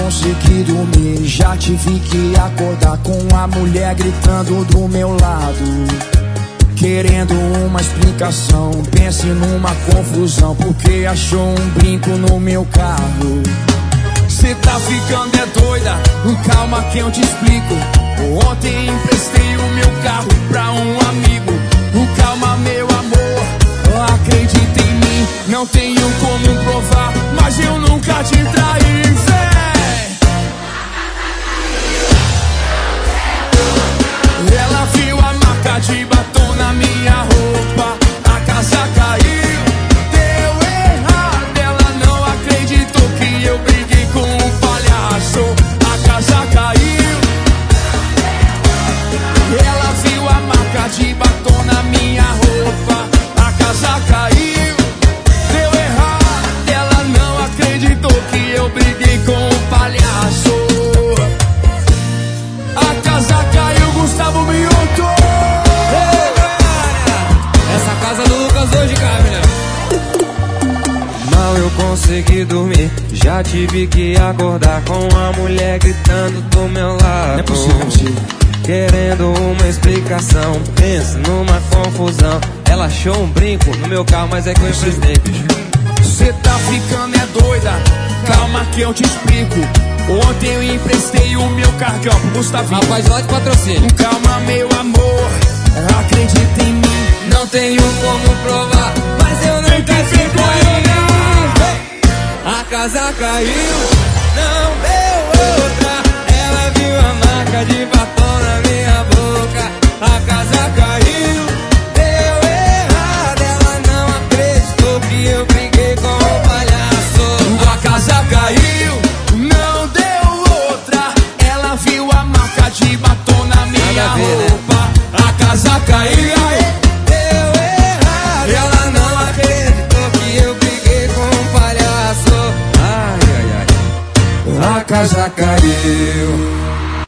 consegui dormir. Já tive que acordar com a mulher gritando do meu lado, querendo uma explicação. Pense numa confusão, porque achou um brinco no meu carro. Cê tá ficando é doida, calma que eu te explico. Ontem emprestei o meu carro pra um amigo. Calma meu amor, acredita em mim. Não tenho como provar, mas eu nunca te traí, véi. Ela viu a marca de batom na minha roupa. A casa caiu, deu errado. Ela não acreditou que eu briguei com um palhaço. A casa caiu. Ela viu a marca de batom na minha roupa. A casa caiu, deu errado. Ela não acreditou que eu briguei com um palhaço. A casa caiu, Gustavo Mioto. Essa casa do Lucas hoje cai, mulher. Mal eu consegui dormir. Já tive que acordar com a mulher gritando do meu lado. Não é possível, querendo uma explicação. Pensa numa confusão. Ela achou um brinco no meu carro, mas é que eu emprestei, bicho. Cê tá ficando é doida, calma que eu te explico. Ontem eu emprestei o meu carro aqui, ó, pro Gustavinho. Rapaz, lá de patrocínio. Calma meu amor, acredita em mim. Não tenho como provar, mas eu Tem nunca que te ver traí. A casa caiu, não deu outra. Ela viu a marca de batom na minha boca. A casa caiu, deu errado. Ela não acreditou que eu briguei com o palhaço. A casa caiu, não deu outra. Ela viu a marca de batom na minha roupa. A casa caiu, deu errado. Ela não acreditou que eu briguei com o palhaço. Ai, ai, ai. A casa caiu.